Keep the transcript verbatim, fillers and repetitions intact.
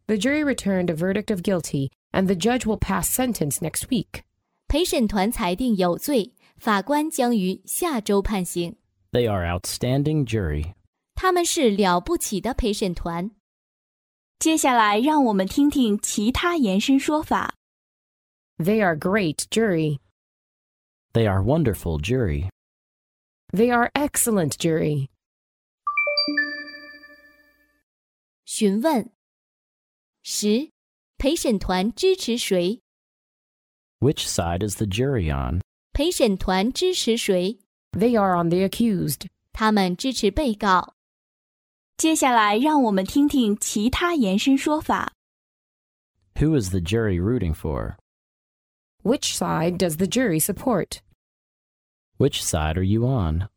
The jury returned a verdict of guilty, and the judge will pass sentence next week. 陪审团裁定有罪，法官将于下周判刑。 They are outstanding jury. 他们是了不起的陪审团。 接下来让我们听听其他延伸说法。 They are great jury. They are wonderful jury. They are excellent jury. 询问十，陪审团支持谁？ Which side is the jury on? 陪审团支持谁？ They are on the accused. 他们支持被告。 接下来让我们听听其他延伸说法。 Who is the jury rooting for? Which side does the jury support? Which side are you on?